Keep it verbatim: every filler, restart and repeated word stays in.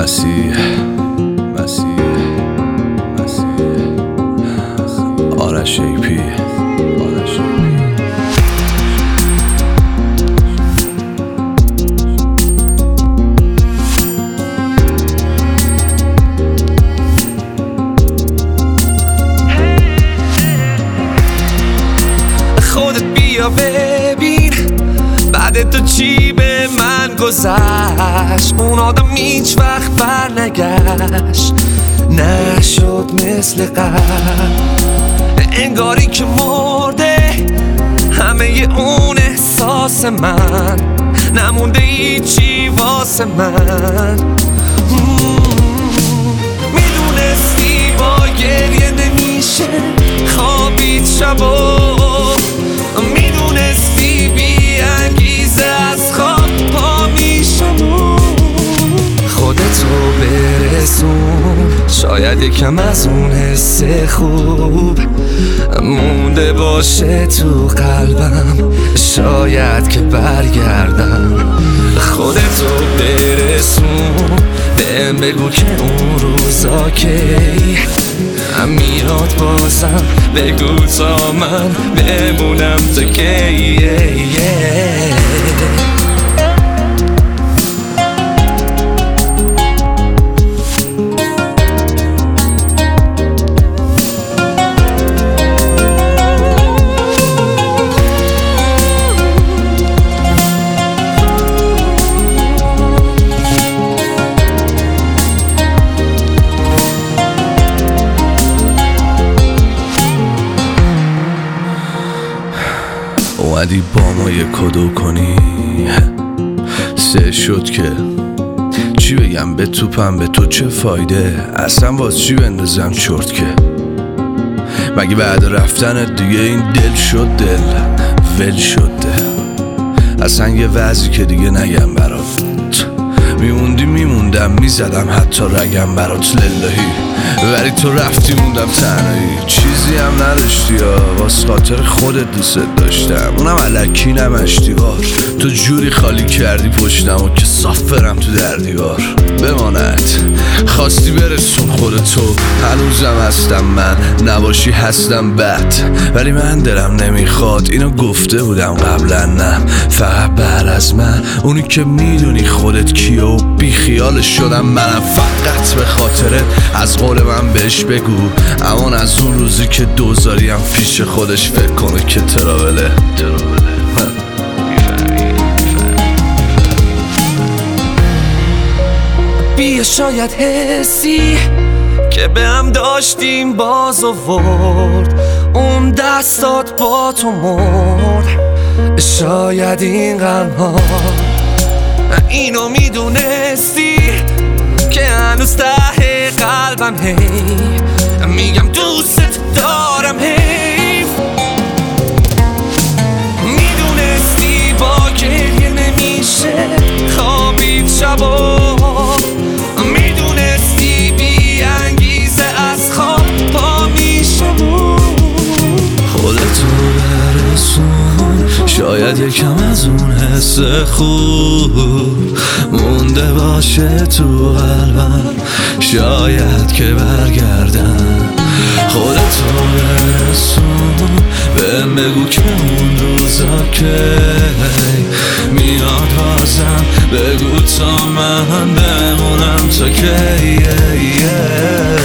مسیح مسیح مسیح آرش ای پی آرش ای پی خودت بیا ببین بعد تو چی به من گذشت. اون آدم هیچ وقت بر نگشت، نشد مثل قبل، انگاری که مرده همه اون احساس من، نمونده هیچی واسه من. میدونستی با گریه نمیشه خوابید شبا، میدونستی بی انگیزه از خواب پا میشم. خودتو برسون، شاید یکم از اون حس خوب مونده باشه تو قلبم، شاید که برگردم. خودتو برسون، بهم بگو که اون روزا کی میاد بازم، بگو تا من بمونم تا کی. اومدی با ما یه کدو کنی، سه شد که چی بگم به توپم، به تو چه فایده، اصلا باز چی بندازم چرت که مگه بعد رفتنت دیگه این دل شد دل ول شد دل. اصلا یه وضعی که دیگه نگم برات، میموندی میموندم میزدم حتی رگم برات للهی، ولی تو رفتی موندم تنهایی، چیزی هم نداشتی یا واس خاطر خودت دوست داشتم، اونم الکی نمشتی وار، تو جوری خالی کردی پشتم و که صاف برم تو در دیوار. بماند خواستی برسون خودتو، هنوزم هستم من، نباشی هستم بد، ولی من دلم نمیخواد، اینو گفته بودم قبلا، نه فقط بعد از من اونی که میدونی خودت کیه و بی خیالش شدم منم، فقط به خاطرت از قول من بهش بگو امان از اون روزی که دوزاریم پیش خودش فکر کنه که تراوله تراوله. بیا شاید حسی که به هم داشتیم باز آورد، اون دستات با تو مرد، شاید این غم ها اینو میدونستی که هنوز ته قلبم هی میگم دوست دارم، حیف میدونستی با گریه نمیشه خوابید شبا، میدونستی بی انگیزه از خواب پا میشم. خودتو برسون، شاید یکم از اون حس خوب مونده باشه تو قلبم، شاید که برگردم. خودتو برسون، بهم بگو که اون روزا که میاد بازم، بگو تا من بمونم تا کی.